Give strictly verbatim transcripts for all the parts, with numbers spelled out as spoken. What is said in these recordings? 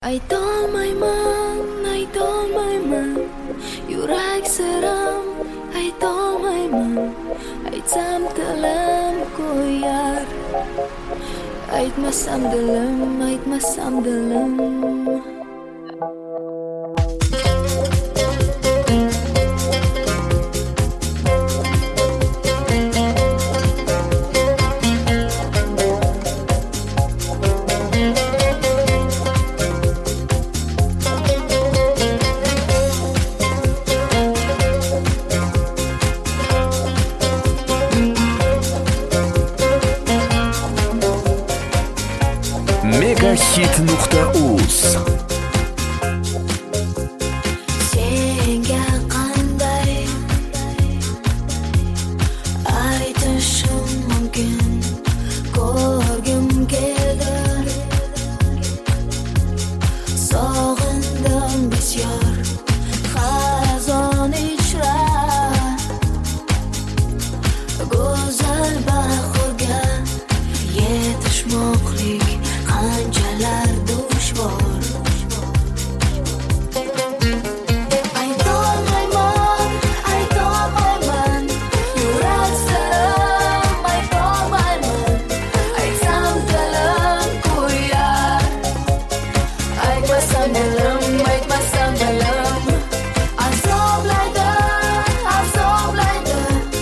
Aytolmayman, aytolmayman, yurak siram aytolmayman. Aytsam tilim ko'yar, aytmasam dilim, aytmasam dilim. Megahit nuqta uz Senga qanday aytishim mumkin, ko'rgim keldi, sog'indim bisyor xazon ichra, go'zal bahorga yetishmoqlik qanchalar dushvor. Aytolmayman, aytolmayman, yurak sirim aytolmayman. Aytsam tilim ko'yar, aytmasam dilim, aytmasam dilim. Azoblaydi, azoblaydi,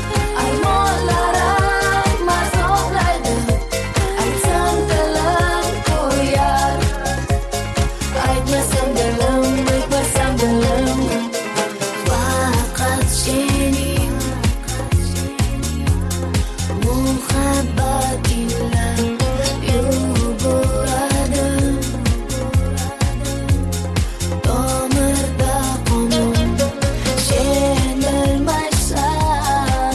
armonlarim azoblaydi. Aytsam tilim ko'yar, aytmasam dilim, aytmasam dilim. Faqat sening muhabbatinglar yuguradi tomirda qonim. Sen bilmaysan,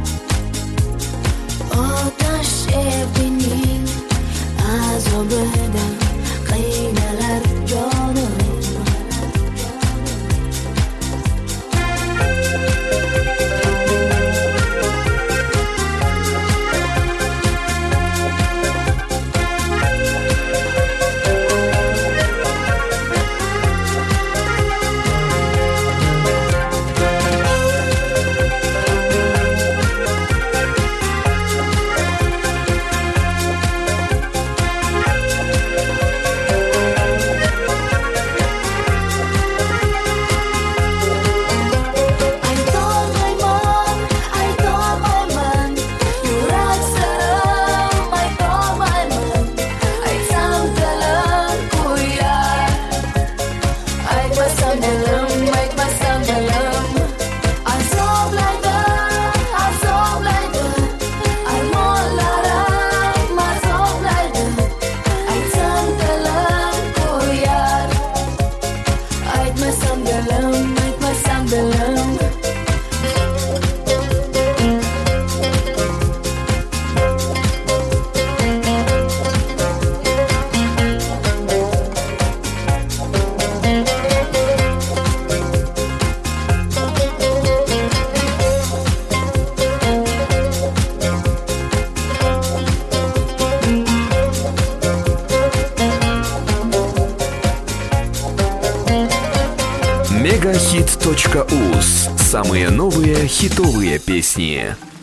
otash sevgining azobidan qiynalar jonim. Aytolmayman, aytolmayman, yurak sirim aytolmayman. Aytsam tilim ko'yar, aytmasam dilim, aytmasam dilim. Azoblaydi, azoblaydi, armonlarim azoblaydi. Aytsam tilim ko'yar, aytmasam dilim, aytmasam dilim. Megahit точка уз. Самые новые хитовые песни.